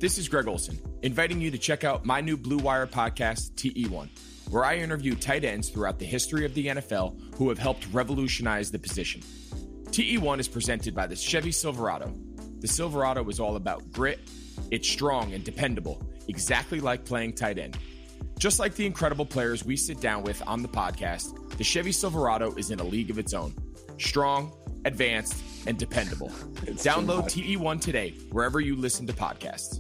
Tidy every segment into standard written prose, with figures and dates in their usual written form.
This is Greg Olson, inviting you to check out my new Blue Wire podcast, TE1, where I interview tight ends throughout the history of the NFL who have helped revolutionize the position. TE1 is presented by the Chevy Silverado. The Silverado is all about grit. It's strong and dependable, exactly like playing tight end. Just like the incredible players we sit down with on the podcast, the Chevy Silverado is in a league of its own. Strong, advanced, and dependable. Download TE1 today, wherever you listen to podcasts.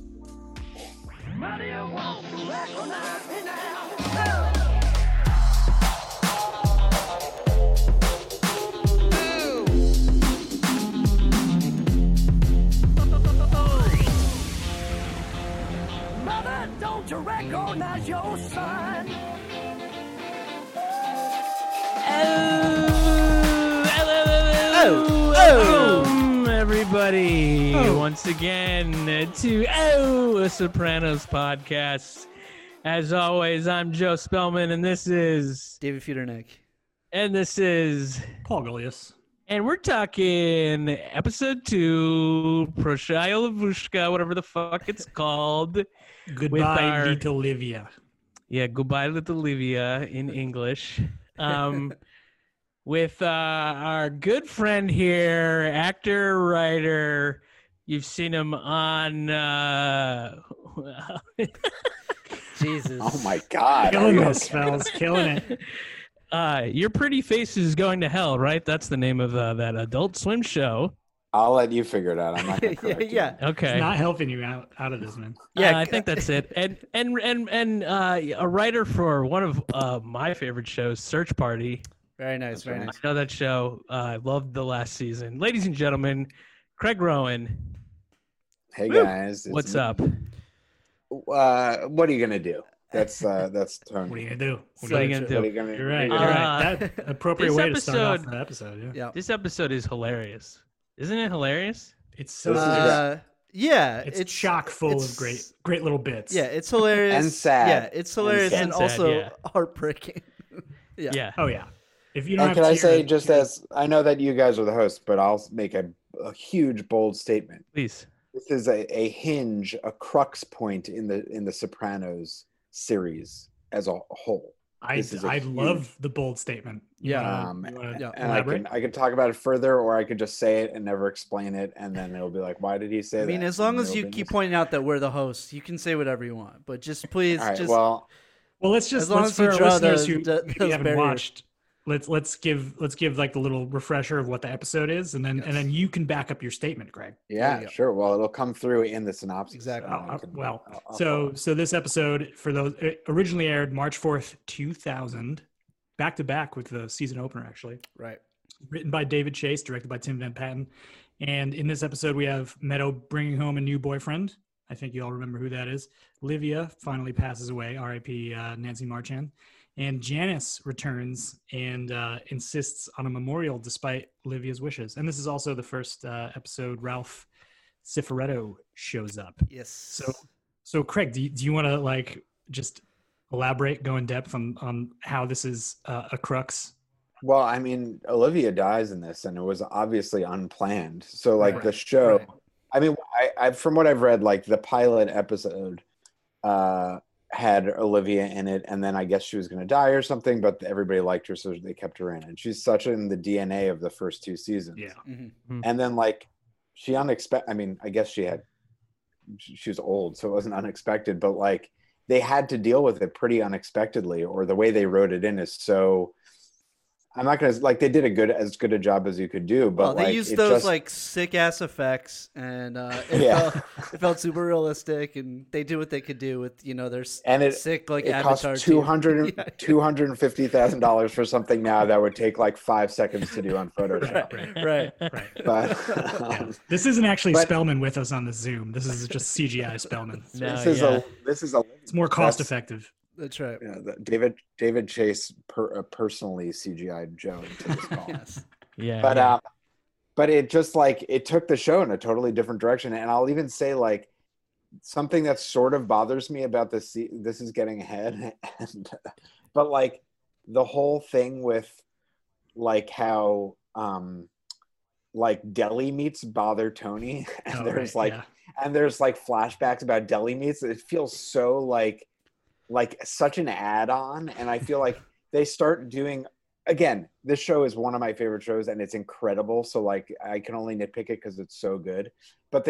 Mother, don't you recognize your son? Everybody, once again to a Sopranos podcast. As always, I'm Joe Spellman, and this is David Feudernick. And this is Paul Golias. And we're talking episode 2, Proshaya Lavushka, whatever the fuck it's called. Goodbye, Little Livia. Yeah, goodbye, Little Livia in English. With our good friend here, actor, writer. You've seen him on... Jesus. Oh, my God. Killing this, fellas. Killing it. Your Pretty Face is Going to Hell, right? That's the name of that Adult Swim show. I'll let you figure it out. I'm not going to correct you. Yeah. Okay. It's not helping you out of this, man. Yeah, I think that's it. And a writer for one of my favorite shows, Search Party. Very nice, very I nice. know that show. I loved the last season. Ladies and gentlemen, Craig Rowan. Hey, guys. What's up? What are you going to do? That's tone. What are you going to do? What are you going to What are do? you gonna You're right. do? You're right. That appropriate this way to start off episode- the episode. Yeah. Yeah. This episode is hilarious. Isn't it hilarious? It's so Yeah, it's chock full of great little bits. Yeah, it's hilarious. And sad. Yeah, it's hilarious And and, sad, also yeah. heartbreaking. Yeah. Oh yeah. If you don't And have can I tears, say, just as I know that you guys are the hosts, but I'll make a huge, bold statement. Please. This is a hinge, a crux point in the Sopranos series as a whole. I this is a huge- love the bold statement. Yeah. Yeah. And I can talk about it further, or I could just say it and never explain it, and then it'll be like, why did he say that? I mean, as long as you keep pointing out that we're the hosts, you can say whatever you want. But just please, All right, just well, let's as long as for you our draw listeners those- who those maybe haven't barriers. watched. Let's give like the little refresher of what the episode is, and then you can back up your statement, Greg. yeah, sure. Well, it'll come through in the synopsis. Exactly. and I can- I'll So follow. this episode, for those, it originally aired March 4th, 2000, back to back with the season opener, actually. right. Written by David Chase, directed by Tim Van Patten. And in this episode, we have Meadow bringing home a new boyfriend. I think you all remember who that is. Livia finally passes away, R.I.P. Nancy Marchand. And Janice returns and insists on a memorial despite Livia's wishes. And this is also the first episode Ralph Cifaretto shows up. Yes. So Craig, do you want to just elaborate, go in depth on how this is a crux? Well, I mean, Olivia dies in this, and it was obviously unplanned. So, Right. the show, Right. I mean, I from what I've read, the pilot episode had Olivia in it, and then I guess she was going to die or something, but everybody liked her, so they kept her in. And she's such in the DNA of the first 2 seasons. Yeah. And then, she unexpected. I mean, I guess she was old, so it wasn't unexpected, but they had to deal with it pretty unexpectedly, or the way they wrote it in is so. I'm not gonna they did as good a job as you could do, but Well, they used it those just, sick ass effects, and Yeah. it felt super realistic, and they did what they could do with their and it sick it Avatar. cost team. $250,000 for something now that would take 5 seconds to do on Photoshop. Right. But Yeah. This isn't actually but- Spellman with us on the Zoom. This is just CGI Spellman. No, this is yeah. It's more cost effective. That's right. David Chase personally CGI'd Joe into this call. Yes. Yeah. But yeah. but it just it took the show in a totally different direction. And I'll even say something that sort of bothers me about this is getting ahead, but the whole thing with how Deli meets bother Tony, and Oh, there's right, yeah. and there's like flashbacks about deli meats. It feels so like such an add-on, and I feel like they start doing. Again, this show is one of my favorite shows, and it's incredible. So like, I can only nitpick it because it's so good. But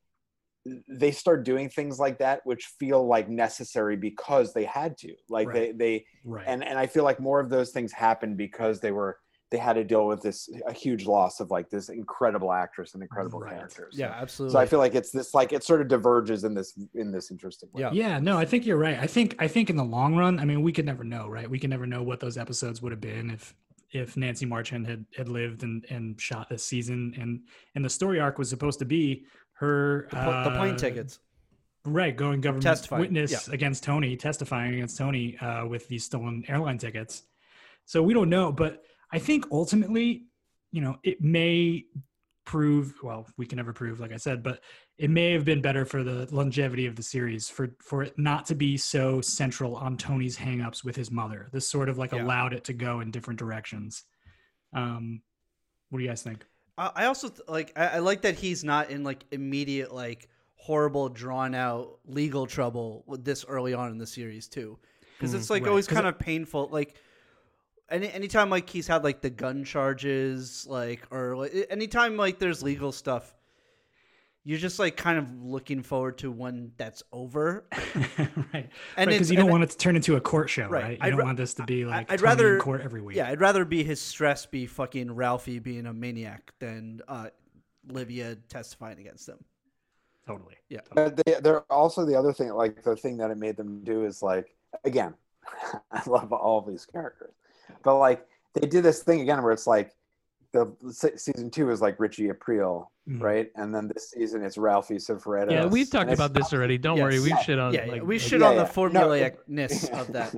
they start doing things like that, which feel like necessary because they had to. Like they and I feel like more of those things happened because they had to deal with a huge loss of like this incredible actress and incredible characters. Yeah, absolutely. So I feel like it's this like it sort of diverges in this interesting way. Yeah, no, I think you're right. I think in the long run, I mean, we could never know, right? We can never know what those episodes would have been if Nancy Marchand had lived and shot this season, and the story arc was supposed to be her the plane tickets. Right, going government Testifying. witness against Tony, testifying against Tony with these stolen airline tickets. So we don't know, but I think ultimately, it may prove, well, we can never prove, like I said, but it may have been better for the longevity of the series for it not to be so central on Tony's hangups with his mother. This sort of like allowed it to go in different directions. What do you guys think? I also I like that he's not in like immediate like horrible drawn out legal trouble with this early on in the series too, because it's like always kind of painful. Like anytime like he's had like the gun charges, like or like, anytime like there's legal stuff, you're just like kind of looking forward to when that's over, right? And because you don't want it to turn into a court show, right? You don't want this to be like I'd rather in court every week. Yeah, I'd rather be his stress be fucking Ralphie being a maniac than Livia testifying against him. Totally. Yeah. But they're also the other thing, like the thing that it made them do is like, again, I love all of these characters, but like they did this thing again where it's like the season 2 is like Richie Aprile, right? And then this season it's Ralphie Cifaretto. Yeah, we've talked about this already. Don't worry, we've shit on it. We shit on the formulaicness of that.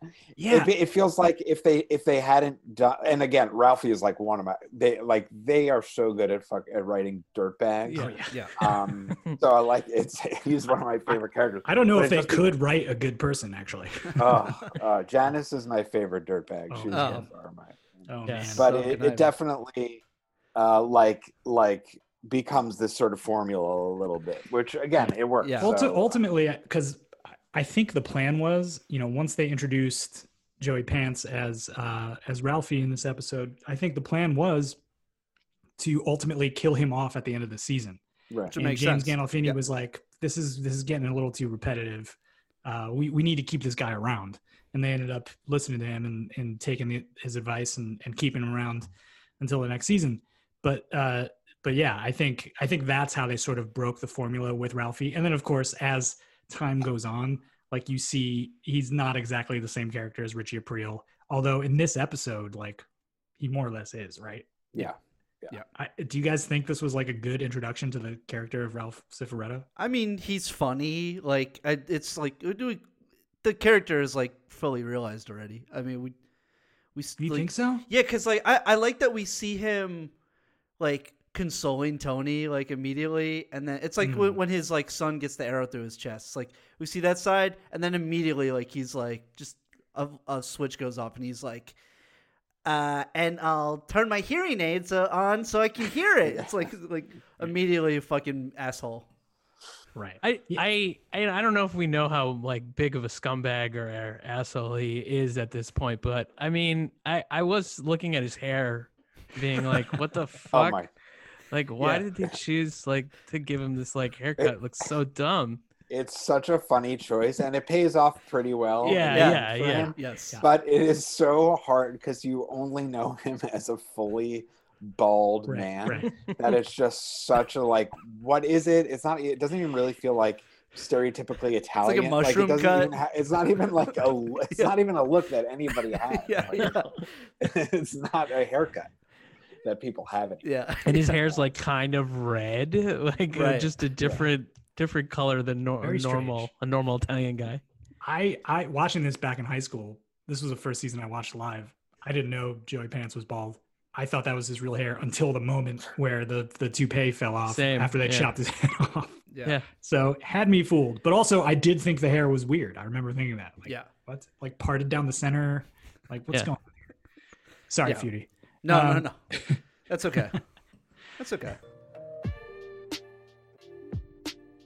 It feels like if they hadn't done, and again, Ralphie is like one of my they are so good at writing dirtbags. So I like he's one of my favorite characters. I don't know if they could write a good person actually. Janice is my favorite dirtbag. She was mine. Man. But it definitely becomes this sort of formula a little bit, which again, it works. Yeah. Ultimately, because I think the plan was, once they introduced Joey Pants as Ralphie in this episode, I think the plan was to ultimately kill him off at the end of the season. Right. And James Gandolfini was like, this is getting a little too repetitive. We need to keep this guy around. And they ended up listening to him and taking his advice and keeping him around until the next season. But yeah, I think that's how they sort of broke the formula with Ralphie. And then of course, as time goes on, like you see, he's not exactly the same character as Richie Aprile. Although in this episode, like he more or less is, right? Yeah. Do you guys think this was like a good introduction to the character of Ralph Cifaretto? I mean, he's funny. Like it's like the character is like fully realized already. I mean, we you think so? Yeah, because like I like that we see him like consoling Tony like immediately, and then it's like when his like son gets the arrow through his chest. It's like we see that side, and then immediately like he's like just a switch goes off, and he's like, and I'll turn my hearing aids on so I can hear it. It's like immediately a fucking asshole. Right. I don't know if we know how like big of a scumbag or asshole he is at this point, but I mean, I was looking at his hair, being like, what the fuck? Like, why did they choose like to give him this like haircut? It looks so dumb. It's such a funny choice, and it pays off pretty well. Yeah. Yes. But it is so hard because you only know him as a fully bald man that it's just such a like, what is it? It's not. It doesn't even really feel like stereotypically Italian. It's like a mushroom cut. It's not even like a. It's not even a look that anybody has. It's not a haircut that people have. Yeah. And his hair's like kind of red, like just a different color than a normal Italian guy. I watching this back in high school. This was the first season I watched live. I didn't know Joey Pants was bald. I thought that was his real hair until the moment where the toupee fell off after they chopped his head off. Yeah. So had me fooled. But also I did think the hair was weird. I remember thinking that. Like, what? Like parted down the center? Like what's going on here? Sorry, Feudy. No. That's okay. That's okay.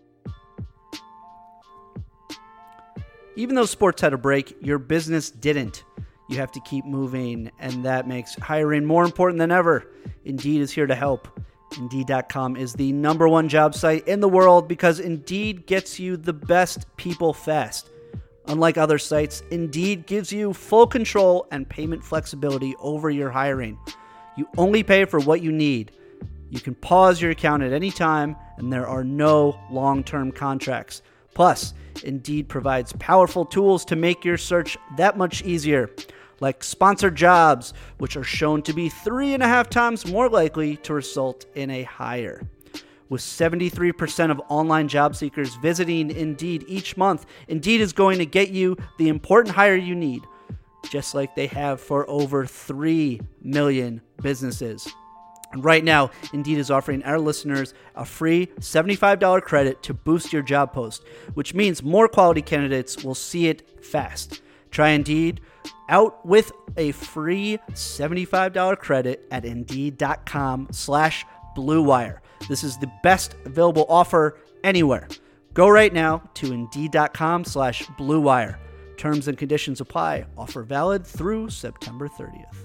Even though sports had a break, your business didn't. You have to keep moving, and that makes hiring more important than ever. Indeed is here to help. Indeed.com is the #1 job site in the world because Indeed gets you the best people fast. Unlike other sites, Indeed gives you full control and payment flexibility over your hiring. You only pay for what you need. You can pause your account at any time, and there are no long-term contracts. Plus, Indeed provides powerful tools to make your search that much easier, like sponsored jobs, which are shown to be 3.5 times more likely to result in a hire. With 73% of online job seekers visiting Indeed each month, Indeed is going to get you the important hire you need, just like they have for over 3 million businesses. And right now, Indeed is offering our listeners a free $75 credit to boost your job post, which means more quality candidates will see it fast. Try Indeed out with a free $75 credit at Indeed.com/Blue Wire. This is the best available offer anywhere. Go right now to Indeed.com/Blue Wire. Terms and conditions apply. Offer valid through September 30th.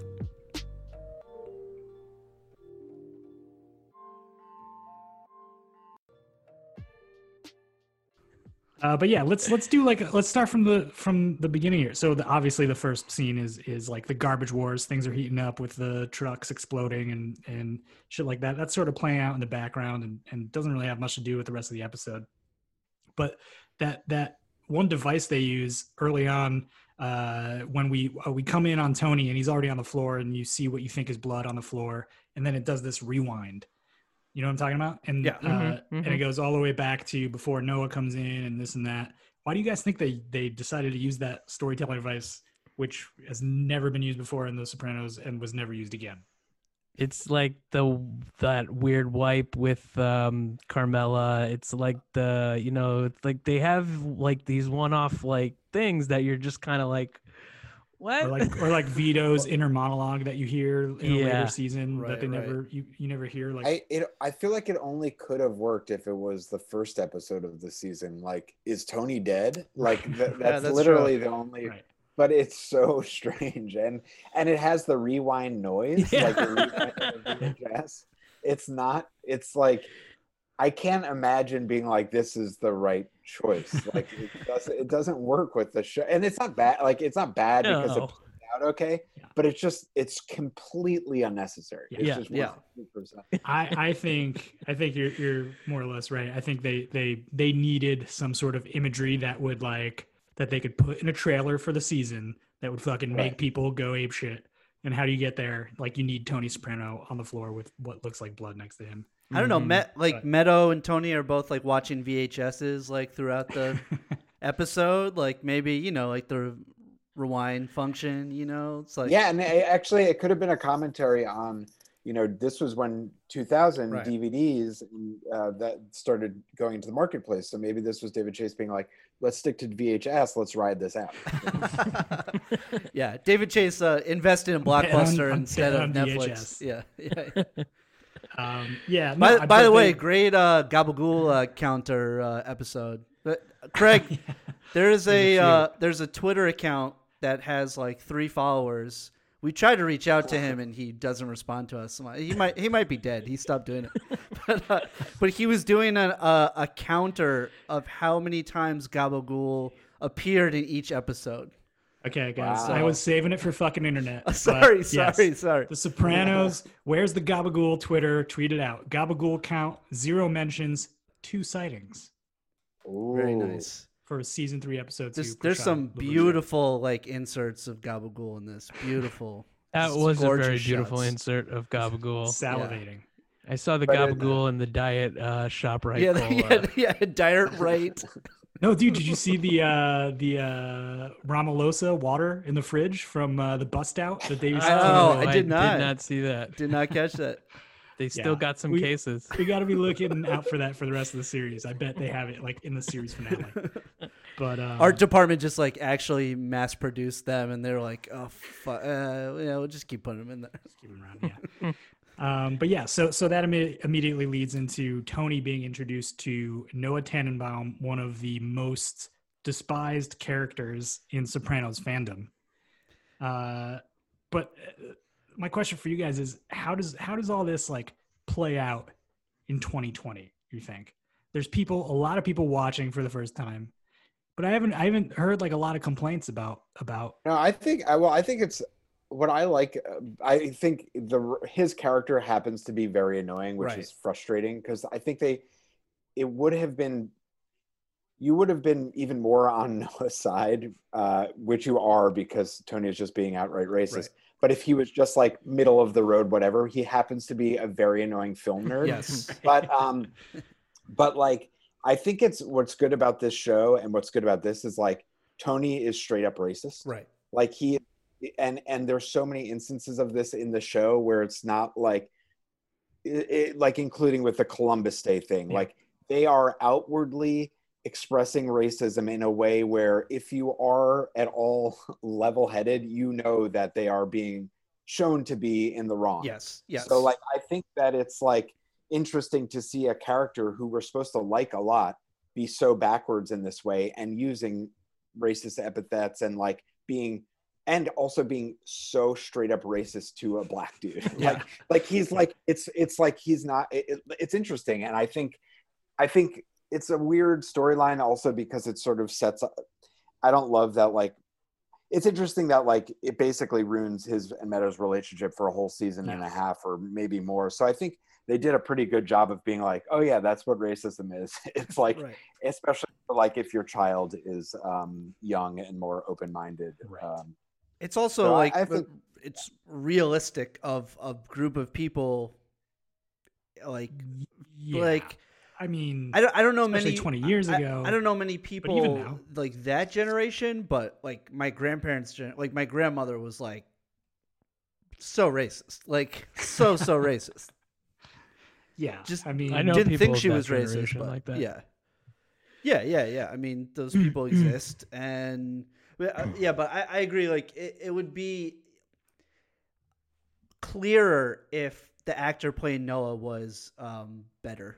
But yeah, let's start from the beginning here. So obviously the first scene is like the garbage wars. Things are heating up with the trucks exploding and shit like that. That's sort of playing out in the background and doesn't really have much to do with the rest of the episode. But that one device they use early on when we come in on Tony and he's already on the floor and you see what you think is blood on the floor, and then it does this rewind. You know what I'm talking about? And and it goes all the way back to before Noah comes in and this and that. Why do you guys think they decided to use that storytelling device, which has never been used before in The Sopranos and was never used again? It's like that weird wipe with Carmela. It's like like they have like these one-off like things that you're just kind of like, what? Or like Vito's inner monologue that you hear in a later season Right, that they right. you never hear. Like I feel like it only could have worked if it was the first episode of the season. like, is Tony dead? Like that's literally true. the only Right. But it's so strange, and it has the rewind noise, Yeah. like the rewind of the VHS. It's like I can't imagine being like, this is the right choice. Like it doesn't work with the show, and it's not bad. Like it's not bad because it No. plays out okay, but it's completely unnecessary. It's Yeah. just Yeah. 100%. I think you're more or less right. I think they needed some sort of imagery that would that they could put in a trailer for the season that would fucking make Right. people go ape shit. And how do you get there? Like you need Tony Soprano on the floor with what looks like blood next to him. I don't know. But- Meadow and Tony are both like watching VHSs like throughout the episode. Like maybe like the rewind function. It's like Yeah, and actually, it could have been a commentary on, this was when 2000 Right. DVDs that started going into the marketplace. So maybe this was David Chase being like, let's stick to VHS, let's ride this out. yeah. David Chase invested in Blockbuster on instead of VHS. Netflix. Yeah. Yeah. By the way, great Gabagool counter episode. But Craig, there's a Twitter account that has like 3 followers. We tried to reach out to him and he doesn't respond to us. He might be dead. He stopped doing it. But he was doing a counter of how many times Gabagool appeared in each episode. Okay, guys. Wow. I was saving it for fucking internet. but Sorry. The Sopranos. Where's the Gabagool Twitter? Tweet it out. Gabagool count 0 mentions, 2 sightings Very Ooh. nice. for season 3, episode 2. There's Prashad some Labuja. beautiful like inserts of Gabagool in this. Beautiful. That was a Gorgeous very beautiful shots. insert of Gabagool. Salivating. I saw the But Gabagool in the diet ShopRite Yeah, cola. Diet right. No, dude, did you see the Ramalosa water in the fridge from the bust out that they used to Oh, I I did not. did not see that. Did not catch that. They still Yeah. got some We- cases. We got to be looking out for that for the rest of the series. I bet they have it like in the series finale. But Art department just like actually mass produced them, and they're like, oh, we'll just keep putting them in there. keep 'em around, yeah. But yeah, so that immediately leads into Tony being introduced to Noah Tannenbaum, one of the most despised characters in Sopranos fandom. But my question for you guys is, how does all this like play out in 2020? You think there's a lot of people watching for the first time, but I haven't heard like a lot of complaints about. No, I think it's what I like. I think his character happens to be very annoying, which is frustrating, because I think you would have been even more on Noah's side, which you are, because Tony is just being outright racist. Right. But if he was just like middle of the road, whatever, he happens to be a very annoying film nerd. Yes. But like, I think what's good about this show and what's good about this is like Tony is straight up racist. Right. Like and there's so many instances of this in the show where it's not like, like including with the Columbus Day thing, like they are outwardly expressing racism in a way where if you are at all level-headed, you know that they are being shown to be in the wrong. Yes. So like, I think that it's like interesting to see a character who we're supposed to like a lot be so backwards in this way and using racist epithets and like also being so straight up racist to a black dude. Like he's like, it's like he's not, it's interesting. And I think it's a weird storyline also because it sort of sets up, I don't love that, like, it's interesting that like it basically ruins his and Meadows' relationship for a whole season and a half or maybe more. So I think they did a pretty good job of being like, oh yeah, that's what racism is. It's like, especially for like if your child is young and more open-minded. It's also so like, I think it's realistic of a group of people like, I mean, I don't know many 20 years ago. I don't know many people even now, like that generation, but like my grandparents, like my grandmother was like so racist, like so racist. Yeah, just I mean, I know didn't think of she that was racist, but like that. Yeah. I mean, those people exist, and but I agree. Like it would be clearer if the actor playing Noah was better.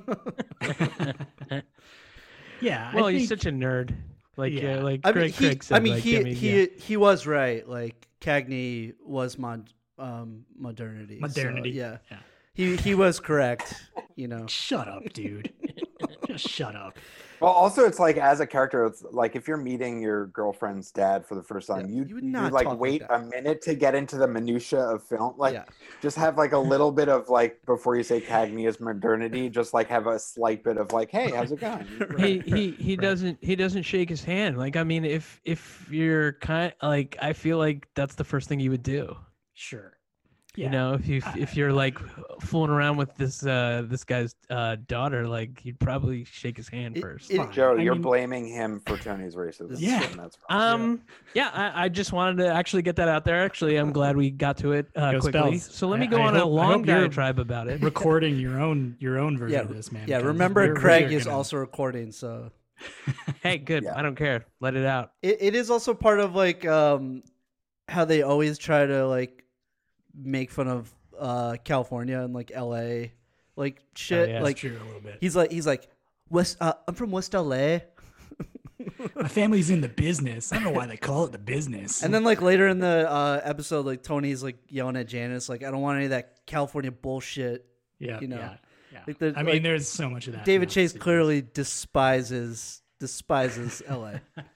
Yeah. Well, he's such a nerd. Like like Craig said. I mean, he was right. Like Cagney was modernity. Modernity. So, yeah. He was correct. You know. Shut up, dude. Just shut up. Well, also, it's like as a character, it's like if you're meeting your girlfriend's dad for the first time, you like wait a minute to get into the minutia of film. Like, just have like a little bit of like before you say Cagney is modernity, just like have a slight bit of like, hey, how's it going? He doesn't shake his hand. Like, I mean, if you're kind like, I feel like that's the first thing you would do. Sure. Yeah. You know, if you're like fooling around with this guy's daughter, like you'd probably shake his hand first. Joe, you're blaming him for Tony's racism. Yeah. That's I just wanted to actually get that out there. Actually, I'm glad we got to it quickly. Spells. So let me go on a long diatribe about it. Recording your own version of this, man. Yeah, remember Craig is also recording, so hey, good. I don't care. Let it out. It is also part of like how they always try to like make fun of California and like LA, like shit. Yeah, like true, a little bit. He's like West. I'm from West LA. My family's in the business. I don't know why they call it the business. And then like later in the episode, like Tony's like yelling at Janice, like I don't want any of that California bullshit. Yeah, you know. Yeah. Like I mean, there's so much of that. David Chase clearly despises LA.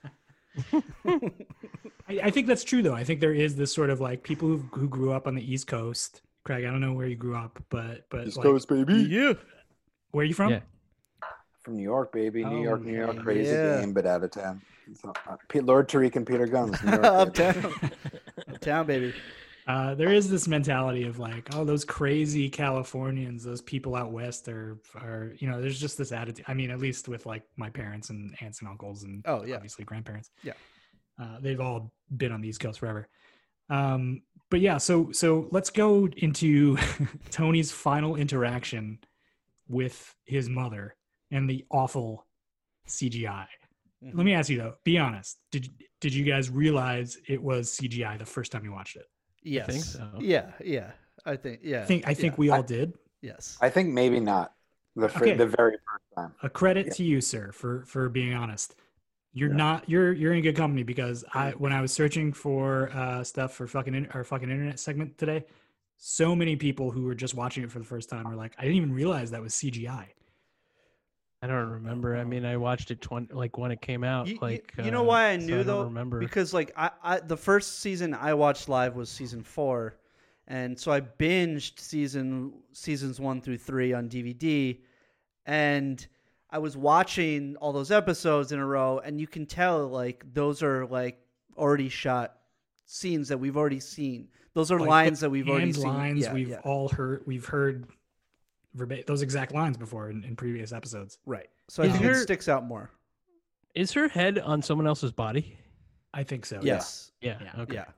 I think that's true, though. I think there is this sort of like people who grew up on the East Coast. Craig, I don't know where you grew up, but East Coast, baby. Yeah. Where are you from? Yeah. From New York, baby. New York, crazy game, but out of town. So, Lord Tariq and Peter Guns. Uptown, baby. There is this mentality of like, oh, those crazy Californians, those people out west are you know, there's just this attitude. I mean, at least with like my parents and aunts and uncles and obviously grandparents. Yeah. They've all been on the East Coast forever. But yeah, so let's go into Tony's final interaction with his mother and the awful CGI. Mm-hmm. Let me ask you though, be honest. Did you guys realize it was CGI the first time you watched it? Yes. I think so. Yeah. I think we all did. Yes. I think maybe not the very first time. A credit to you, sir, for being honest. You're not. You're in good company because when I was searching for stuff for our fucking internet segment today, so many people who were just watching it for the first time are like, I didn't even realize that was CGI. I don't remember. I mean, I watched it when it came out. You know why I knew so I though? don't remember. Because like I the first season I watched live was season 4, and so I binged seasons 1 through 3 on DVD, and I was watching all those episodes in a row, and you can tell like those are like already shot scenes that we've already seen. Those are Like, lines that we've already seen. Lines Yeah, we've yeah. all heard. We've heard those exact lines before in previous episodes. Right. So I Is think it her- sticks out more. Is her head on someone else's body? I think so. Yes. Yeah. Yeah. Okay. Yeah.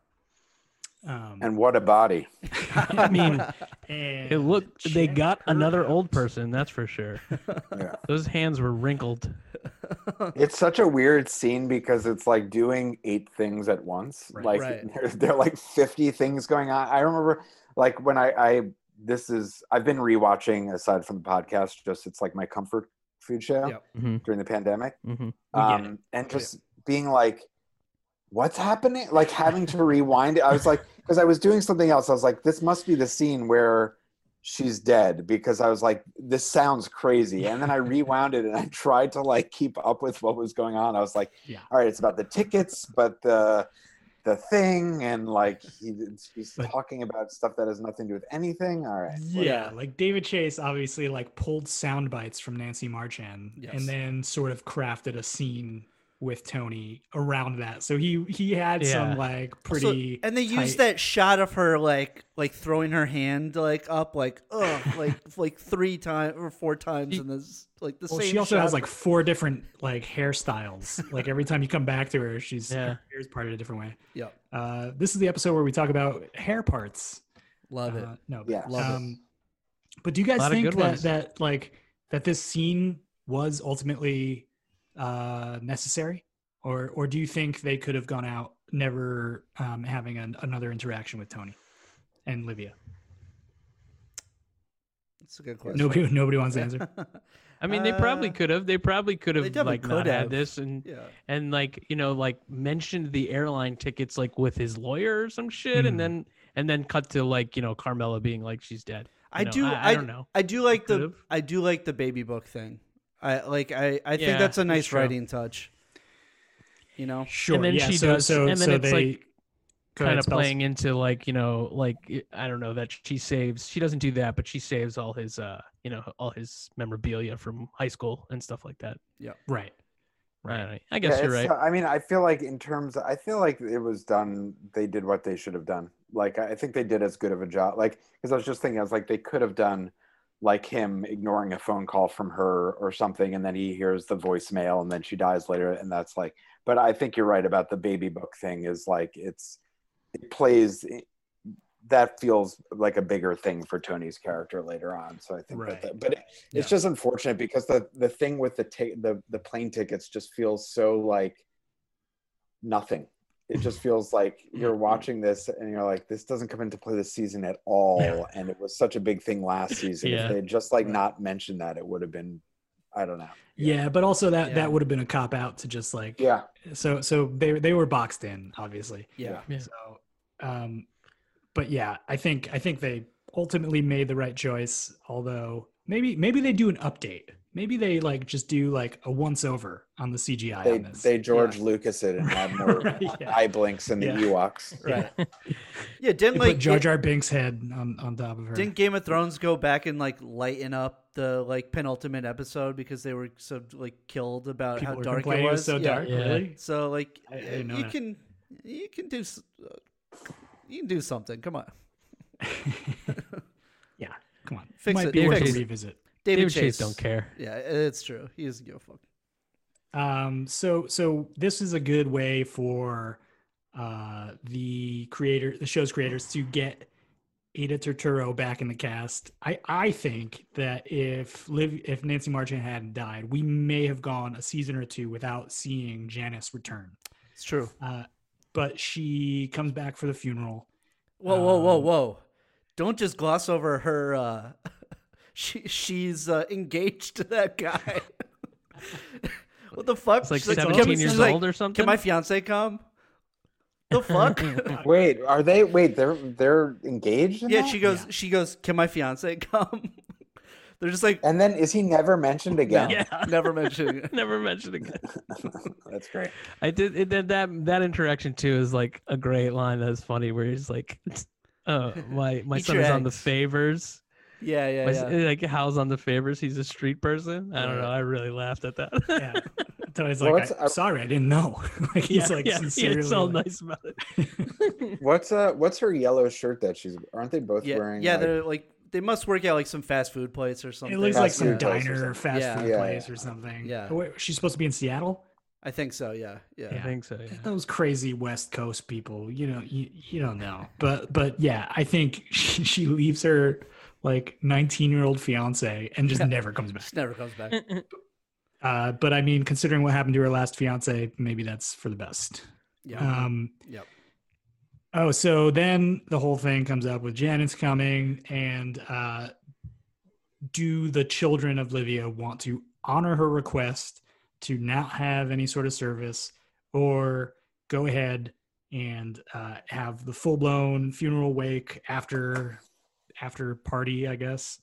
And what a body. I mean, And it looked. They check got her another out. old person. That's for sure. Yeah. Those hands were wrinkled. It's such a weird scene because it's like doing 8 things at once. Right. Like Right. there are like 50 things going on. I remember like when I've been rewatching aside from the podcast, just it's like my comfort food show Yep. Mm-hmm. during the pandemic. Mm-hmm. And just being like, what's happening? Like having to rewind it. I was like, because I was doing something else. I was like, this must be the scene where she's dead, because I was like, this sounds crazy. And then I rewound it and I tried to like keep up with what was going on. I was like, Yeah. all right, it's about the tickets, but the thing, and like he's talking about stuff that has nothing to do with anything. All right. Yeah, like David Chase obviously like pulled sound bites from Nancy Marchand Yes. and then sort of crafted a scene with Tony around that. So he had some Yeah. like Also, pretty and they used tight- that shot of her like throwing her hand like up like like 3 times or 4 times in this like the Well, same she also shot. has like 4 different like hairstyles. Like every time you come back to her, she's Yeah. her hair's parted a different way. Yep. This is the episode where we talk about hair parts. Love it. No, Yeah. Love it. But do you guys Lot of think good ones. that this scene was ultimately necessary, or do you think they could have gone out never having another interaction with Tony and Livia? That's a good question. Nobody wants to answer. I mean, they probably could have. They probably could have definitely like could not have. had this and Yeah. and like like mentioned the airline tickets like with his lawyer or some shit, Hmm. and then cut to like Carmela being like she's dead. I You know, do. I don't know. I do like Could've. the baby book thing. I think Yeah, that's a it's nice true. writing touch. You know. Sure. And then yeah, she so, does, So, and then so it's they like go ahead, kind of Spells. playing into like I don't know that she doesn't do that, but she saves all his all his memorabilia from high school and stuff like that. Right. I guess you're right. I mean, I feel like it was done. They did what they should have done. Like, I think they did as good of a job. Like, because I was just thinking, I was like, they could have done like him ignoring a phone call from her or something, and then he hears the voicemail, and then she dies later, and that's like. But I think you're right about the baby book thing. Is like it plays. That feels like a bigger thing for Tony's character later on. So I think Right. but it's just unfortunate because the thing with the plane tickets just feels so like nothing. It just feels like you're watching this and you're like, this doesn't come into play this season at all. And it was such a big thing last season. Yeah. If they had just like not mentioned that, it would have been, I don't know. Yeah, but also Yeah. that would have been a cop out to just like Yeah. So they were boxed in, obviously. Yeah. Yeah. So, but yeah, I think they ultimately made the right choice. Although maybe they do an update. Maybe they like just do like a once over on the CGI on this. They George Lucas it and add more Right, yeah. eye blinks in the Yeah. Ewoks. Right. Yeah. They Didn't put like Jar Jar Binks' head on top of her. Didn't Game of Thrones go back and like lighten up the like penultimate episode because they were so like killed about People how were dark it complaining was? so Yeah. dark. Yeah. Really? So like I didn't know you that. can do you can do something. Come on, Yeah, come on. Fix Might it, be worth fix a it. revisit. David Chase don't care. Yeah, it's true. He doesn't give a fuck. So this is a good way for the show's creators to get Ada Turturro back in the cast. I think that if Nancy Marchand hadn't died, we may have gone a season or two without seeing Janice return. It's true. But she comes back for the funeral. Whoa! Don't just gloss over her. She's engaged to that guy. What the fuck? It's like She's 17 she's years like, old or something. Can my fiance come? The fuck? Wait, are they? Wait, they're engaged? In Yeah, that? she goes, can my fiance come? They're just like, And then is he never mentioned again? Yeah. never mentioning it. Never mentioned again. That's great. I did it. Did that interaction too is like a great line. That's funny. Where he's like, my Eat son your is on the eggs. favors. Yeah. Like Hal's on the favors. He's a street person. I don't know. I really laughed at that. Yeah. Tony's Well, like, I'm sorry, I didn't know. Like, he's like sincerely. it's all like- nice about it. What's her yellow shirt that she's? Aren't they both Yeah, wearing? yeah. like- They're like, they must work at like some fast food place or something. It looks like Fast some food place or diner or something. fast Yeah. food Yeah, place yeah. or something. Yeah. Oh, wait, she's supposed to be in Seattle. I think so. Yeah. I think so. Yeah. Those crazy West Coast people, you know, you don't know. But yeah, I think she leaves her like 19-year-old fiance and just never comes back. Just never comes back. But I mean, considering what happened to her last fiance, maybe that's for the best. Yeah. Yep. Oh, so then the whole thing comes up with Janet's coming, and do the children of Livia want to honor her request to not have any sort of service, or go ahead and have the full-blown funeral wake after party, I guess.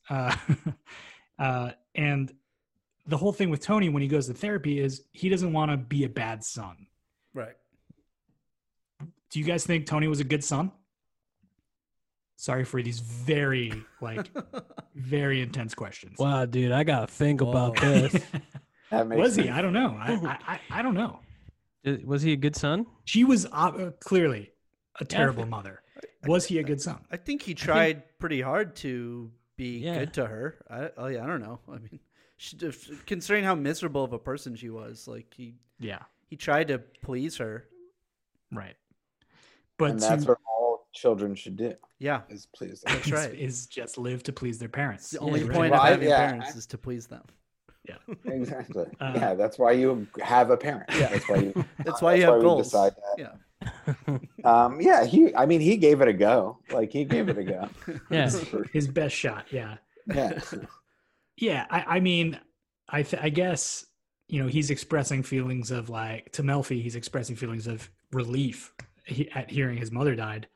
And the whole thing with Tony when he goes to therapy is he doesn't want to be a bad son. Right. Do you guys think Tony was a good son? Sorry for these very very intense questions. Wow, dude, I gotta think about Whoa. this. That makes Was he? sense. I don't know. I don't know. Was he a good son? She was clearly a terrible mother. Was he a good son? I think he tried pretty hard to be Yeah. good to her. I don't know. I mean, considering how miserable of a person she was, like he tried to please her. Right. But And that's what all children should do. Yeah, Is please. them. that's right. is just live to please their parents. The only right. point Well, of I- having yeah, parents is to please them. Exactly. Yeah, that's why you have a parent. Yeah. That's why you. That's why you have we goals. decide that. Yeah. Yeah. He gave it a go. Like he gave it a go. Yeah. His best shot. Yeah. Yeah. Yeah. I mean, I guess, you know, he's expressing feelings of like, to Melfi, he's expressing feelings of relief at hearing his mother died.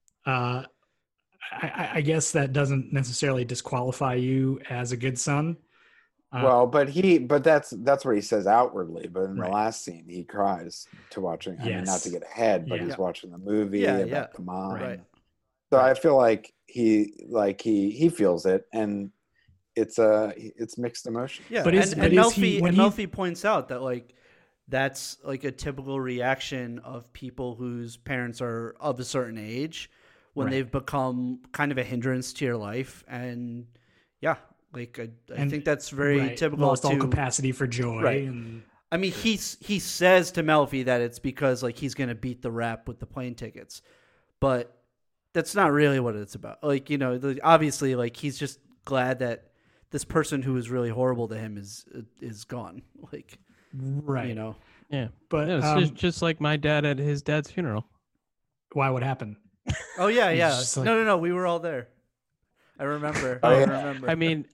I guess that doesn't necessarily disqualify you as a good son. Well, but that's what he says outwardly. But in Right. the last scene, he cries to watching. I mean, not Yes. to get ahead, but Yeah. he's watching the movie Yeah, about yeah. the mom. Right. So I feel like he feels it, and it's mixed emotion. Yeah, But is- and but is he- Melfi when and he- Melfi points out that like that's like a typical reaction of people whose parents are of a certain age when Right. they've become kind of a hindrance to your life, and yeah, like I And- think that's very Right. typical. Lost all to, capacity for joy. Right. And I mean, he says to Melfi that it's because like he's gonna beat the rap with the plane tickets, but that's not really what it's about. Like, you know, obviously, like he's just glad that this person who is really horrible to him is gone. Like, right. you know, Yeah. But Yeah, it's just like my dad at his dad's funeral. why would happen? oh yeah, He's yeah. just like- No, we were all there. I remember. Oh, I yeah. remember. I mean,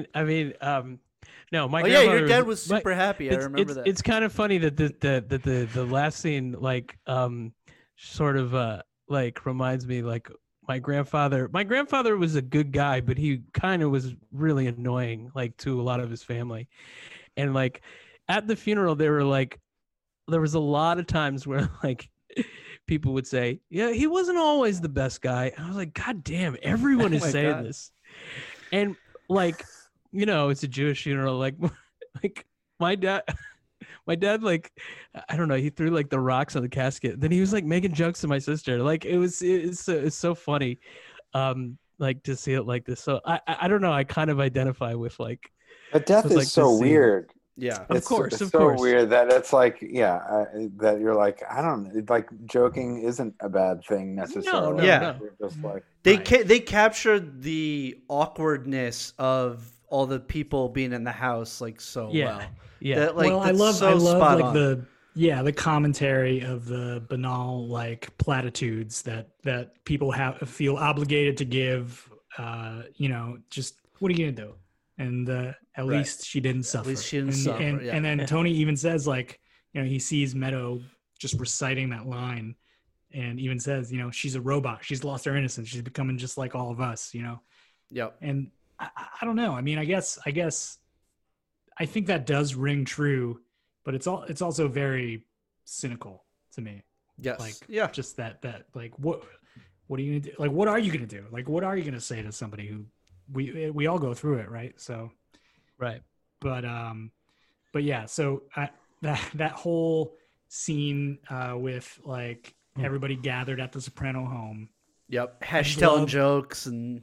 no, my oh yeah, your grandfather dad was super happy. I it's, remember it's, that. It's kind of funny that the last scene like sort of like reminds me like my grandfather. My grandfather was a good guy, but he kind of was really annoying like to a lot of his family. And like at the funeral there was a lot of times where like people would say, "Yeah, he wasn't always the best guy." I was like, "God damn, everyone is my saying God. this." And like, you know, it's a Jewish funeral. Like my dad, like, I don't know, he threw like the rocks on the casket. Then he was like making jokes to my sister. Like it's so funny, like to see it like this. So I don't know. I kind of identify with like. But death It's is like so this scene. weird. yeah. Of course. It's so weird that it's like, that you're like, I don't like joking isn't a bad thing necessarily. no, Yeah. You're just like, They captured the awkwardness of all the people being in the house like so Yeah. well. Yeah. That, like, well, I that's love so spot like on. the commentary of the banal like platitudes that people feel obligated to give. You know, just what are you gonna do? And At Right. least she didn't suffer. least she didn't and, suffer, And, yeah. and then Tony even says, like, he sees Meadow just reciting that line, and even says, she's a robot. She's lost her innocence. She's becoming just like all of us. Yep. And I don't know. I mean, I guess I think that does ring true, but it's also very cynical to me. Yes. Like, yeah. just that like, what are you gonna do? Like, what are you gonna do? Like, what are you gonna say to somebody who we all go through it, right? So, Right. but yeah. So that whole scene with like everybody gathered at the Soprano home. Yep. Hash telling love- jokes and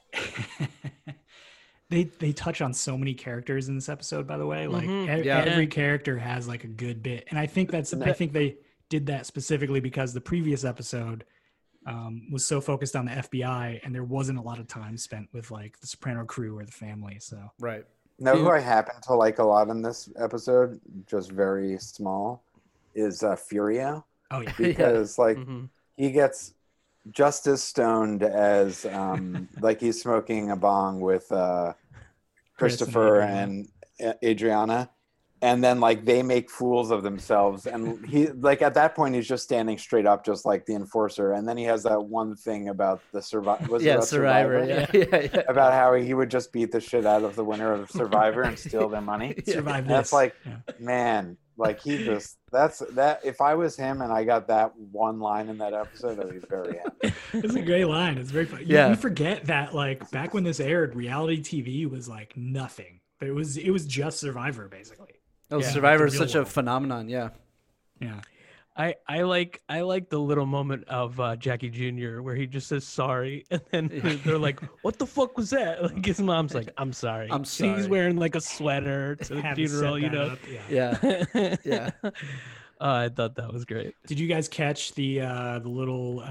They touch on so many characters in this episode, by the way. Like Yeah. every character has like a good bit, and I think they did that specifically because the previous episode was so focused on the FBI, and there wasn't a lot of time spent with like the Soprano crew or the family. So right. Know who I happen to like a lot in this episode, just very small, is Furio. oh yeah, Because like Mm-hmm. he gets just as stoned as like he's smoking a bong with Christopher and Adriana, and then like they make fools of themselves, and he like at that point he's just standing straight up just like the enforcer, and then he has that one thing about the Survivor. Survivor. Yeah. About how he would just beat the shit out of the winner of Survivor and steal their money. survive And that's this. like, Yeah. man, like that's that. If I was him and I got that one line in that episode, I'd be very happy. It's a great line. It's very funny. Yeah. We forget that like back when this aired, reality TV was like nothing. It was just Survivor basically. Oh, Yeah, Survivor like is the such real a phenomenon. Yeah. Yeah. I like the little moment of Jackie Jr. where he just says sorry, and then they're like, "What the fuck was that?" Like his mom's like, "I'm sorry." I'm He's sorry. wearing like a sweater to the Had to funeral, set you that know. up, yeah. Yeah. Yeah. I thought that was great. Did you guys catch the little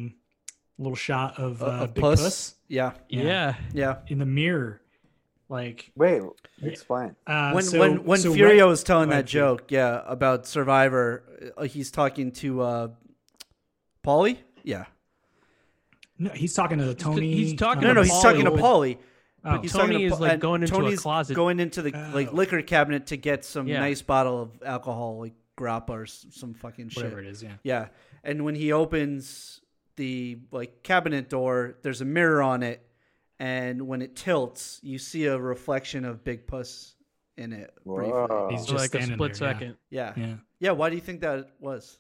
shot of A Big puss. Puss Yeah. Yeah. Yeah. in the mirror? Like Wait, explain. When so Furio was telling Go that ahead, Fury. joke, yeah, about Survivor, he's talking to Paulie. Yeah. no, he's talking to Tony. he's talking No, to he's talking to Paulie. Paulie. Oh. He's Tony talking to is, Pa- like, and going into a Tony's closet. going into the like liquor cabinet to get some Yeah. nice bottle of alcohol, like grappa or some fucking shit. whatever it is. Yeah. Yeah, and when he opens the like cabinet door, there's a mirror on it, and when it tilts, you see a reflection of Big Puss in it. Briefly. Whoa. He's For just like a standing split there, yeah. second. Yeah. Yeah. Yeah. Why do you think that was?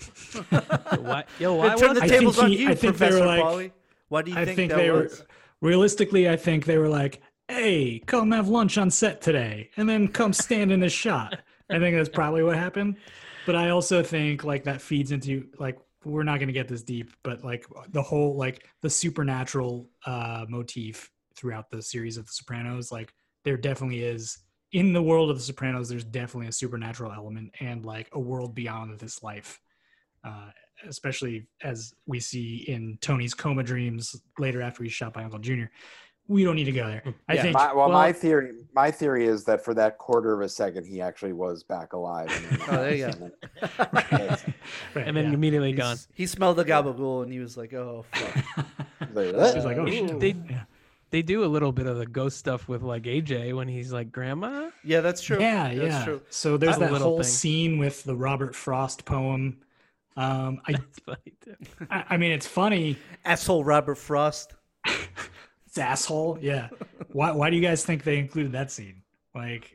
Why? Yo, why Turn was the I tables think on he- you, I think they were Professor like- Paulie. Why do you I think, think that they was? were realistically. I think they were like, "Hey, come have lunch on set today, and then come stand in this shot." I think that's probably what happened. But I also think like that feeds into like we're not going to get this deep, but like the whole like the supernatural motif throughout the series of The Sopranos. Like there definitely is in the world of The Sopranos. There's definitely a supernatural element and like a world beyond this life. Especially as we see in Tony's coma dreams later after he's shot by Uncle Junior. We don't need to go there. I Yeah. think My theory is that for that quarter of a second, he actually was back alive. Oh, there you go. right, and then yeah. immediately gone. He smelled the gabagool and he was like, "Oh fuck." She's like, oh shit. They- yeah. They do a little bit of the ghost stuff with like AJ when he's like, "Grandma." Yeah, that's true. Yeah, That's yeah. true. So there's A that little whole thing. scene with the Robert Frost poem. It's funny too. I mean, it's funny. Asshole Robert Frost. It's asshole. Yeah. Why do you guys think they included that scene? Like,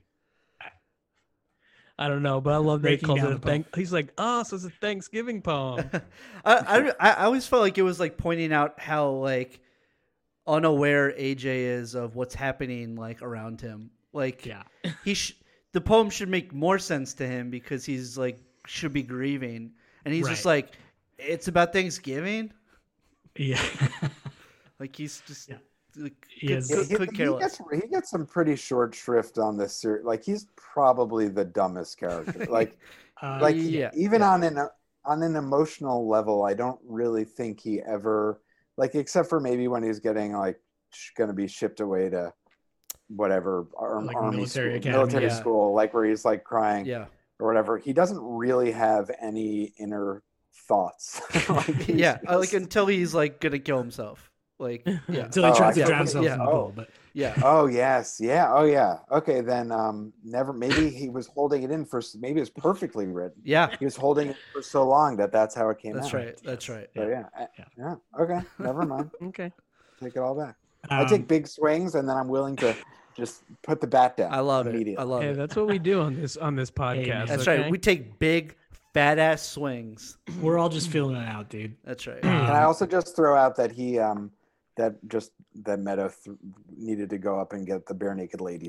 I don't know, but I love that he Breaking calls down it a the poem. He's like, "Oh, so it's a Thanksgiving poem." I always felt like it was like pointing out how like unaware AJ is of what's happening like around him. Like yeah. the poem should make more sense to him because he's like should be grieving, and he's just Right. like, it's about Thanksgiving. Yeah. Like he's just Yeah. like, He is- could care less. He gets some pretty short shrift on this series. Like he's probably the dumbest character. Like Yeah. even on an emotional level, I don't really think he ever like except for maybe when he's getting like going to be shipped away to whatever Like army military school, academy, military yeah. school, like where he's like crying Yeah. or whatever. He doesn't really have any inner thoughts. Like, he's Yeah. Like just- until he's like gonna kill himself. Like yeah. Until he Oh, tries I to drown can't- himself yeah. in the pool. But Yeah. Oh yes, yeah, oh yeah. Okay, then never. Maybe he was holding it in for. Maybe it's perfectly written. Yeah. He was holding it for so long that's how it came That's out. right. That's right. So yeah. Okay, never mind. Okay. Take it all back. I take big swings, and then I'm willing to just put the bat down. I love it. immediately. I love Hey, it. that's what we do on this podcast. man. That's okay? right. We take big, fat ass swings. We're all just filling it out, dude. That's right. Can I also just throw out that he that Meadow needed to go up and get the Bare Naked Ladies.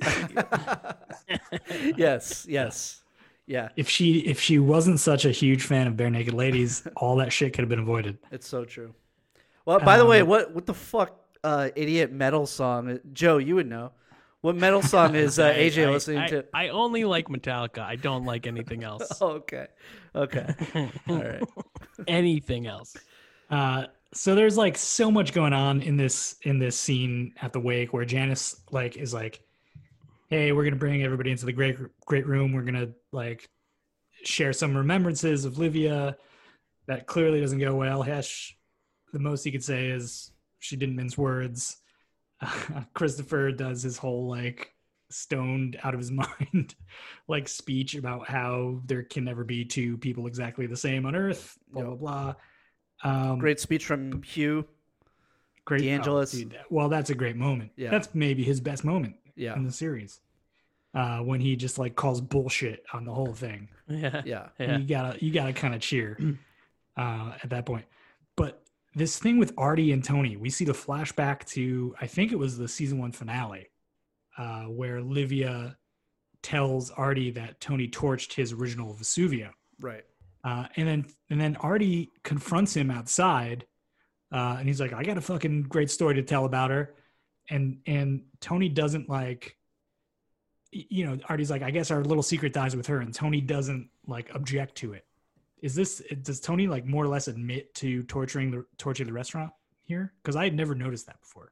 Yes. Yes. Yeah. If she wasn't such a huge fan of Bare Naked Ladies, all that shit could have been avoided. It's so true. Well, by the way, what the fuck idiot metal song? Joe, you would know. What metal song is AJ listening to? I only like Metallica. I don't like anything else. Oh, okay. Okay. All right. Anything else. So there's like so much going on in this scene at the wake where Janice like is like, hey, we're gonna bring everybody into the great room. We're gonna like share some remembrances of Livia. That clearly doesn't go well. Hesh, the most he could say is she didn't mince words. Christopher does his whole like stoned out of his mind like speech about how there can never be two people exactly the same on Earth. Blah blah blah. Great speech from Hugh. Great, DeAngelis. dude, well, that's a great moment. Yeah. That's maybe his best moment Yeah. in the series. When he just like calls bullshit on the whole thing. Yeah. Yeah. Yeah. You gotta kind of cheer at that point. But this thing with Artie and Tony, we see the flashback to, I think it was the season 1 finale, where Livia tells Artie that Tony torched his original Vesuvio. Right. And then Artie confronts him outside, and he's like, I got a fucking great story to tell about her. And Tony doesn't like, Artie's like, I guess our little secret dies with her, and Tony doesn't like object to it. Does Tony like more or less admit to torturing the restaurant here? Because I had never noticed that before.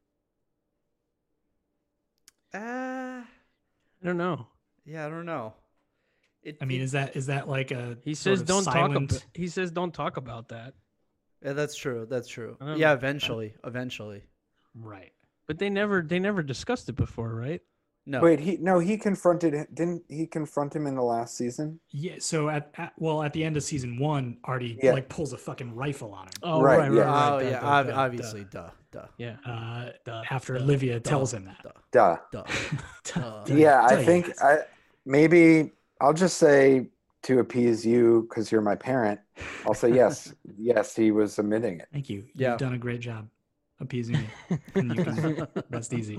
I don't know. Yeah, I don't know. Is that like a He says sort of silent... He says don't talk about that. Yeah, that's true. That's true. I don't Yeah, know. eventually. Right. But they never discussed it before, right? No. Wait, he confronted him. Didn't he confront him in the last season? Yeah. So at the end of season 1, Artie like pulls a fucking rifle on him. Oh, Right, yeah. Oh, Duh, yeah. duh, duh, Obviously. duh. Duh. Yeah. After Olivia tells him that. Duh. Duh. Yeah, I Duh. think maybe I'll just say to appease you because you're my parent. I'll say yes. Yes, he was admitting it. Thank you. Yeah. You've done a great job appeasing me. And you can rest easy.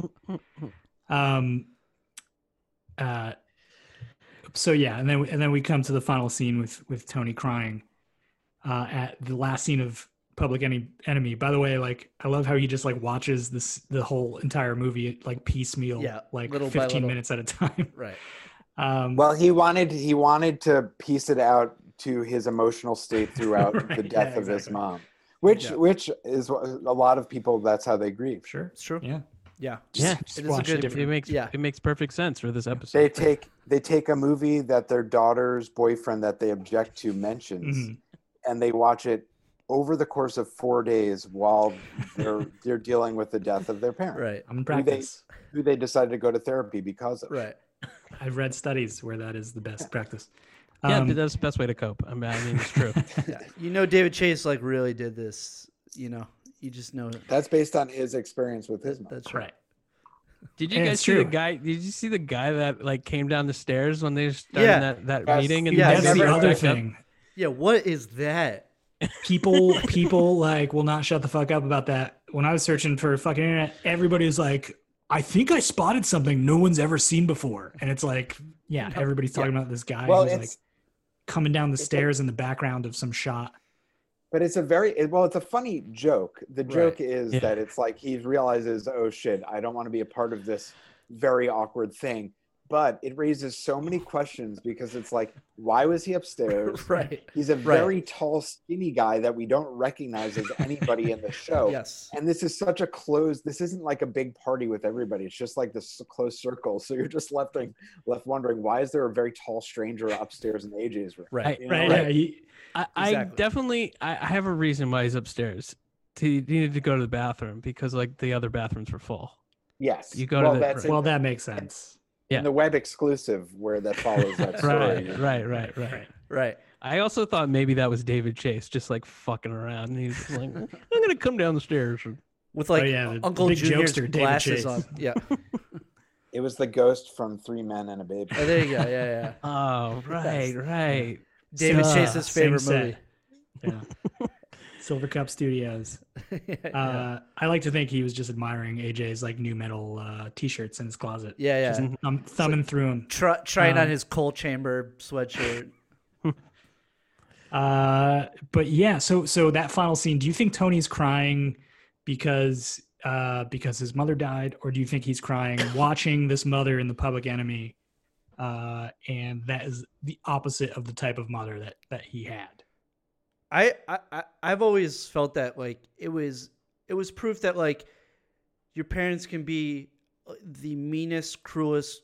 So yeah, and then we come to the final scene with Tony crying at the last scene of Public Enemy. By the way, like I love how he just like watches the whole entire movie like piecemeal, like little by 15 little. minutes at a time. Right. Well, he wanted to piece it out to his emotional state throughout Right, the death yeah, of his exactly. mom, which is a lot of people. That's how they grieve. Sure. It's true. Yeah. Yeah. Yeah. Just It is a watch good- different. It makes perfect sense for this episode. They take a movie that their daughter's boyfriend that they object to mentions, Mhm. and they watch it over the course of 4 days while they're dealing with the death of their parent, Right. I'm in practice. who they decided to go to therapy because of. Right. I've read studies where that is the best practice. Yeah, but that's the best way to cope. I mean, it's true. Yeah. David Chase like really did this. You just know it. That's based on his experience with his mom. That's right. Right. Did you And guys it's see the true. guy? Did you see the guy that like came down the stairs when they started Yeah. that Yes. meeting? And Yeah, then That's never the other backed up? thing. Yeah. What is that? People like will not shut the fuck up about that. When I was searching for fucking internet, everybody was like, I think I spotted something no one's ever seen before. And it's like, yeah, everybody's talking about this guy Well, who's like it's coming down the stairs in the background of some shot. but it's it's a funny joke. The joke is Yeah. that it's like he realizes, oh shit, I don't want to be a part of this very awkward thing. But it raises so many questions because it's like, why was he upstairs? Right. He's a very tall, skinny guy that we don't recognize as anybody in the show. Yes. And this is such this isn't like a big party with everybody. It's just like this close circle. So you're just left wondering, why is there a very tall stranger upstairs in AJ's room? Right. You know, Right. like- Yeah. I Exactly. definitely I have a reason why he's upstairs. He needed to go to the bathroom because like the other bathrooms were full. Yes. You go to the- that's Well, that makes sense. Yeah. in the web exclusive where that follows that story. Right. Right. I also thought maybe that was David Chase, just like fucking around, and he's like, "I'm gonna come down the stairs." With like the Uncle big Junior's jokester, David glasses Chase. on. Yeah. It was the ghost from Three Men and a Baby. Oh, there you go. Yeah. Oh, right. David Chase's Same favorite set. movie. Yeah. Silver Cup Studios. I like to think he was just admiring AJ's like new metal t-shirts in his closet. Yeah. Just thumbing through them. Trying on his coal chamber sweatshirt. But yeah, so that final scene, do you think Tony's crying because his mother died, or do you think he's crying watching this mother in The Public Enemy, and that is the opposite of the type of mother that he had? I've always felt that like it was proof that like your parents can be the meanest, cruelest,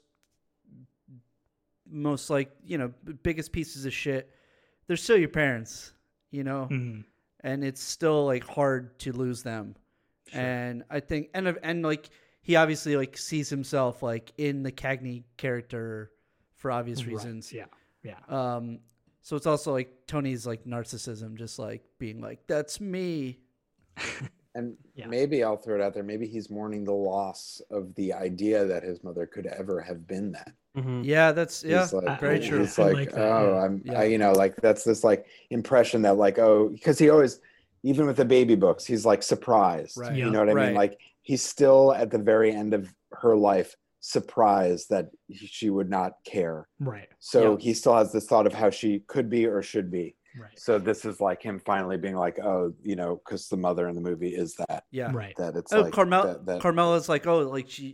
most like, you know, biggest pieces of shit. They're still your parents, you know, and it's still like hard to lose them. Sure. And I think, and like he obviously like sees himself like in the Cagney character for obvious reasons. Right. Yeah. So it's also like Tony's like narcissism, just like being like, that's me. And maybe I'll throw it out there. Maybe he's mourning the loss of the idea that his mother could ever have been that. Mm-hmm. Yeah, that's Like, very true. He's like, like that, oh, yeah. I, you know, like that's this like impression that like, oh, because he always, even with the baby books, he's like surprised. Right. You know what I Right. mean? Like he's still at the very end of her life surprised that she would not care. Right. So he still has this thought of how she could be or should be. Right. So this is like him finally being like, oh, you know, because the mother in the movie is that. Yeah. Right. That it's Oh, like Carmela's like, oh, like she,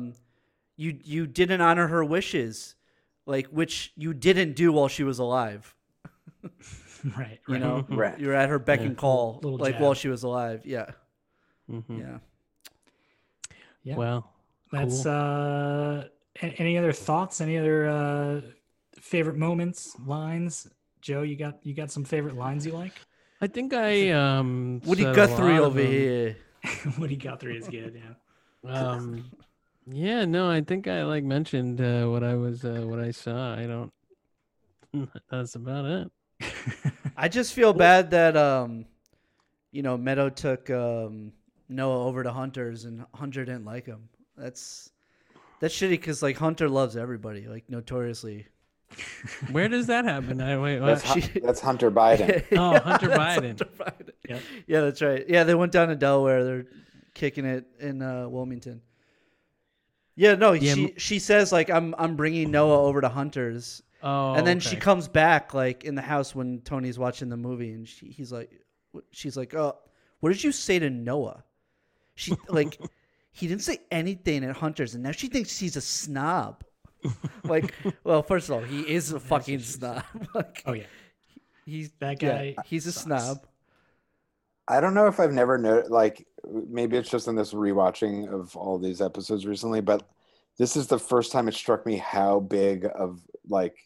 you didn't honor her wishes, like which you didn't do while she was alive. Right. You know, Right. you're at her beck and call, Little like jab. while she was alive. Yeah. Mm-hmm. Yeah. Yeah. Well, That's cool. Any other thoughts? Any other favorite moments, lines? Joe, you got some favorite lines you like? I think I Woody said a Guthrie lot of over them. here. Woody Guthrie is good. Yeah. Yeah, no, I think I like mentioned what I saw. I don't. That's about it. I just feel bad that you know, Meadow took Noah over to Hunter's and Hunter didn't like him. That's shitty because like Hunter loves everybody, like notoriously. Where does that happen? Wait, what? That's Hunter Biden. Oh, Hunter That's Biden. Hunter Biden. Yep. Yeah, that's right. Yeah, they went down to Delaware. They're kicking it in Wilmington. Yeah, no, Yeah, she says like I'm bringing Noah over to Hunter's. Oh, And then she okay. comes back like in the house when Tony's watching the movie, and she's like, "Oh, what did you say to Noah?" She like, he didn't say anything at Hunter's, and now she thinks he's a snob. Like, well, first of all, he is a fucking snob. Like, Oh yeah. he's That guy he's a sucks. snob. I don't know if I've never noticed, like, maybe it's just in this rewatching of all these episodes recently, but this is the first time it struck me how big of, like,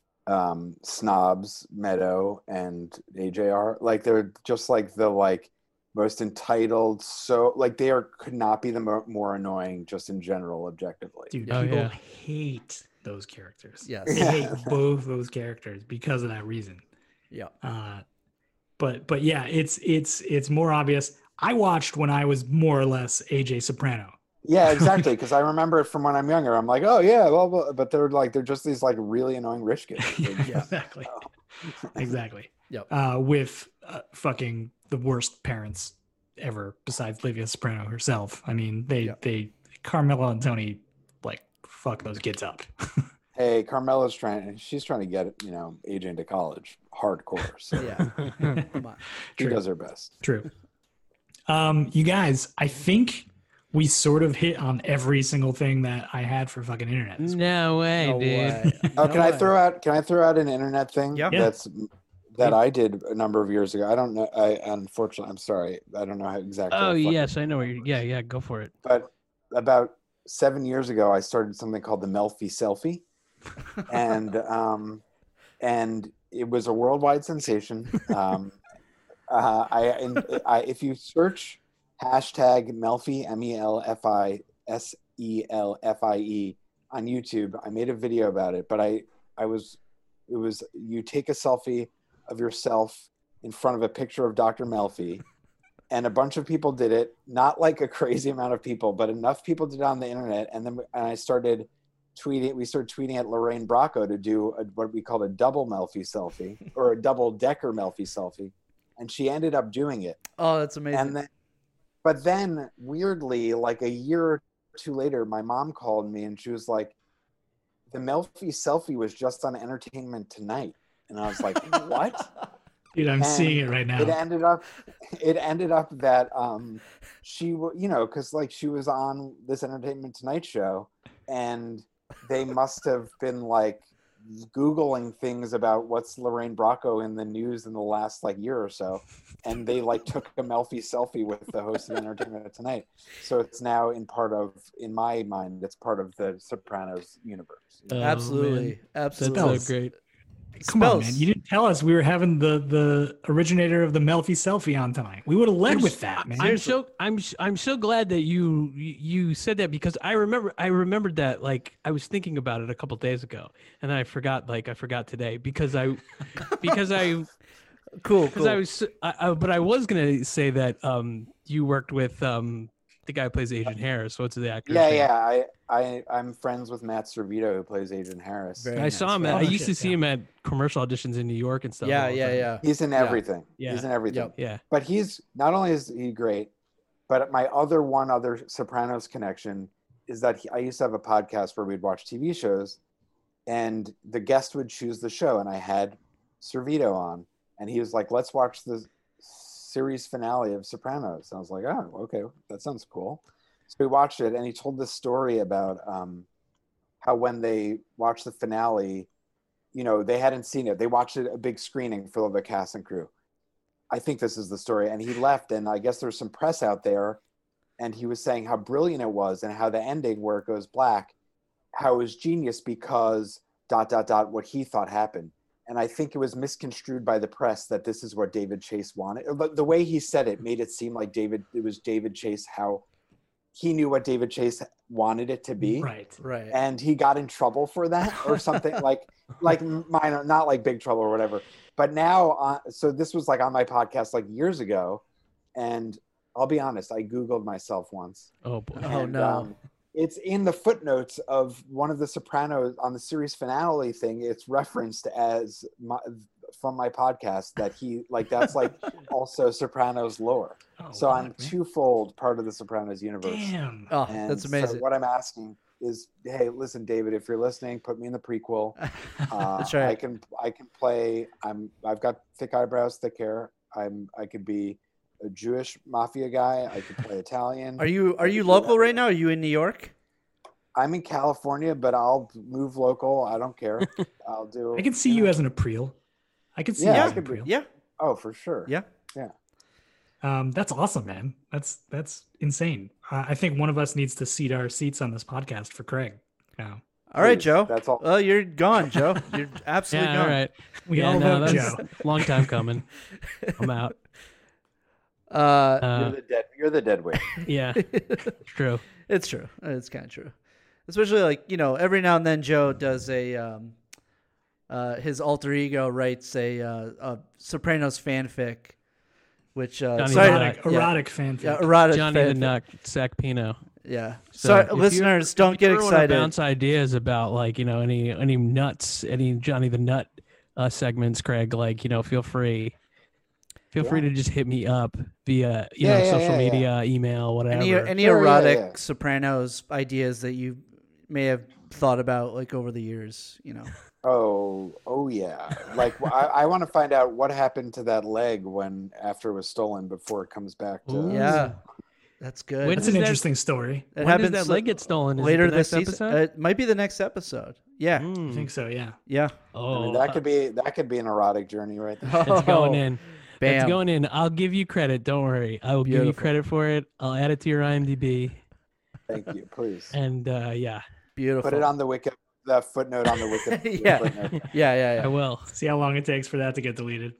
snobs Meadow and AJ are. Like, they're just, like, the, like, most entitled, so, like, they could not be the more annoying just in general, objectively. Dude, Oh, people yeah. hate those characters. Yes. They hate both those characters because of that reason. Yeah. But yeah, it's more obvious. I watched when I was more or less AJ Soprano. Yeah, exactly. Because I remember it from when I'm younger. I'm like, oh yeah, well, but they're just these like really annoying rich kids. Yeah, exactly. Exactly. Yep. With fucking the worst parents ever besides Livia Soprano herself. I mean, they Carmela and Tony like fuck those kids up. Hey, Carmela's she's trying to get, you know, AJ into college hardcore. So Yeah. Come on. she does her best. True. You guys, I think we sort of hit on every single thing that I had for fucking internet. this week. No way, No dude. way. Oh, No can I way. throw out an internet thing? Yeah. Yeah. That I did a number of years ago. I don't know. Unfortunately, I'm sorry. I don't know how exactly. Oh how fucking- yes, I know where you're. Yeah, go for it. But about 7 years ago, I started something called the Melfi Selfie, and it was a worldwide sensation. If you search hashtag Melfi, MELFI SELFIE on YouTube. I made a video about it, but it was you take a selfie of yourself in front of a picture of Dr. Melfi, and a bunch of people did it, not like a crazy amount of people, but enough people did it on the internet. And then we started tweeting at Lorraine Bracco to do what we called a double Melfi selfie or a double decker Melfi selfie. And she ended up doing it. Oh, that's amazing. But then weirdly, like a year or two later, my mom called me and she was like, the Melfi selfie was just on Entertainment Tonight. And I was like, what? Dude, I'm seeing it right now. It ended up that she, because like she was on this Entertainment Tonight show, and they must have been like Googling things about what's Lorraine Bracco in the news in the last like year or so, and they like took a Melfi selfie with the host of Entertainment Tonight. So it's now in my mind, it's part of the Sopranos universe. Absolutely. That's so great. Come on, man! You didn't tell us we were having the originator of the Melfi selfie on tonight. We would have led with that, man. I'm so glad that you said that, because I remembered that, like, I was thinking about it a couple days ago, and I forgot today because I cool. But I was gonna say that you worked with the guy who plays Agent Harris. What's the actor's name? Yeah. I'm friends with Matt Servito, who plays Agent Harris. I saw him. I used to see him at commercial auditions in New York and stuff. Yeah. He's in everything. Yeah. He's in everything. Yep. Yeah. But he's not only is he great, but my other Sopranos connection is that I used to have a podcast where we'd watch TV shows, and the guest would choose the show, and I had Servito on, and he was like, "Let's watch the series finale of Sopranos." And I was like, "Oh, okay, that sounds cool." So we watched it, and he told this story about how when they watched the finale, they hadn't seen it. They watched it a big screening for the cast and crew. I think this is the story. And he left, and I guess there's some press out there, and he was saying how brilliant it was and how the ending where it goes black, how it was genius because ... what he thought happened. And I think it was misconstrued by the press that this is what David Chase wanted. But the way he said it made it seem like it was David Chase, how he knew what David Chase wanted it to be. Right. And he got in trouble for that or something like minor, not like big trouble or whatever. But now, so this was like on my podcast like years ago. And I'll be honest, I Googled myself once. Oh boy. Oh no. It's in the footnotes of one of the Sopranos on the series finale thing. It's referenced as from my podcast that that's like also Sopranos lore. So I'm twofold part of the Sopranos universe. Damn. Oh, And that's amazing. So what I'm asking is, hey, listen, David, if you're listening, put me in the prequel. That's right. I can play. I've got thick eyebrows, thick hair. I could be a Jewish mafia guy. I could play Italian. Are you local right now? Are you in New York? I'm in California, but I'll move local. I don't care. I'll do. I can see you as an April. I can see you as an April. Yeah. Oh, for sure. Yeah. That's awesome, man. That's insane. I think one of us needs to cede our seats on this podcast for Craig. Now. All right, Joe. That's all. Well, you're gone, Joe. You're absolutely gone. All right. We all vote Joe. Long time coming. I'm out. You're the dead weight. Yeah, true. It's true. It's kind of true. Especially like, every now and then Joe does his alter ego writes a Sopranos fanfic, which erotic fanfic. Yeah, erotic Johnny fanfic. the Nut, Sac Pino. Yeah. So Sorry, if listeners, don't get if you excited. Bounce ideas about any nuts, any Johnny the Nut segments, Craig. Feel free. Feel free to just hit me up via social media, email, whatever. Any erotic Sopranos ideas that you may have thought about like over the years, Oh yeah. Like I want to find out what happened to that leg after it was stolen before it comes back to. Yeah. That's good. That's an interesting story. When does that leg get stolen? Is later it the this next season. episode? It might be the next episode. Yeah. I think so. Yeah. Yeah. Oh, that could be an erotic journey right there. it's going in. Bam. It's going in. I'll give you credit. Don't worry. I will give you credit for it. I'll add it to your IMDb. Thank you, please. And yeah. Beautiful. Put it on the footnote on the Wiki. Yeah. Footnote. Yeah. I will. See how long it takes for that to get deleted.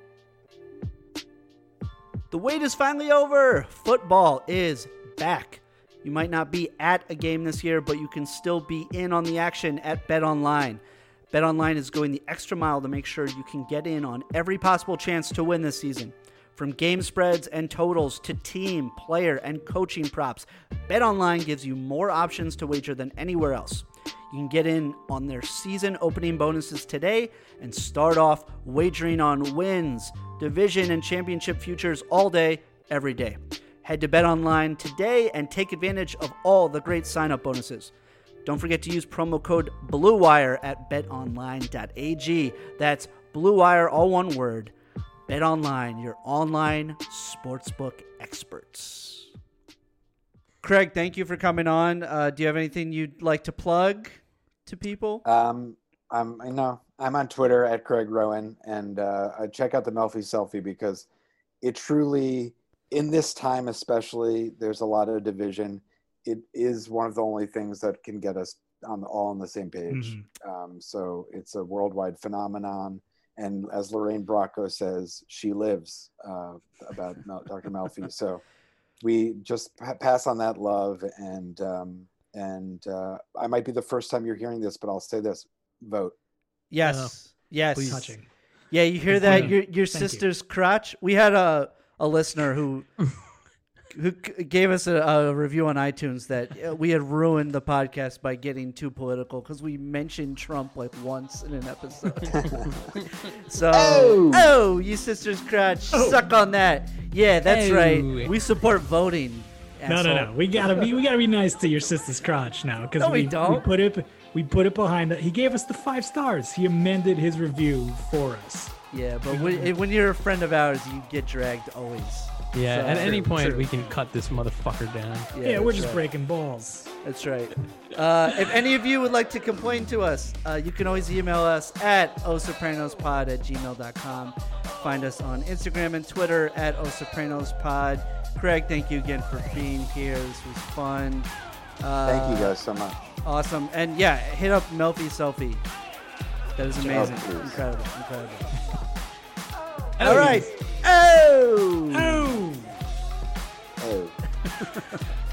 The wait is finally over. Football is back. You might not be at a game this year, but you can still be in on the action at BetOnline. BetOnline is going the extra mile to make sure you can get in on every possible chance to win this season. From game spreads and totals to team, player, and coaching props, BetOnline gives you more options to wager than anywhere else. You can get in on their season opening bonuses today and start off wagering on wins, division, and championship futures all day, every day. Head to BetOnline today and take advantage of all the great sign-up bonuses. Don't forget to use promo code BLUEWIRE at betonline.ag. That's BLUEWIRE, all one word. BetOnline, your online sportsbook experts. Craig, thank you for coming on. Do you have anything you'd like to plug to people? I'm on Twitter at Craig Rowan, and check out the Melfi Selfie because it truly, in this time especially, there's a lot of division. It is one of the only things that can get us all on the same page. So it's a worldwide phenomenon. And as Lorraine Bracco says, she lives about Dr. Melfi. So we just pass on that love. And I might be the first time you're hearing this, but I'll say this: vote. Yes. Yes. Please. Touching. Yeah, you hear that? Your sister's crotch. We had a listener who gave us a review on iTunes that we had ruined the podcast by getting too political because we mentioned Trump like once in an episode. So, you sister's crotch, suck on that. Yeah, that's right. We support voting. Asshole. No. We gotta be nice to your sister's crotch now because we don't. We put it behind. He gave us the 5 stars. He amended his review for us. Yeah, but when you're a friend of ours, you get dragged always. Yeah, So- at any point True. we can cut this motherfucker down. Yeah, we're that's just right. breaking balls. That's right. If any of you would like to complain to us, you can always email us at osopranospod@gmail.com. Find us on Instagram and Twitter at osopranospod. Craig, thank you again for being here. This was fun. Thank you guys so much. Awesome. And yeah, hit up Melfi Selfie. That was amazing. please. Incredible. All right. Oh! Oh! Oh.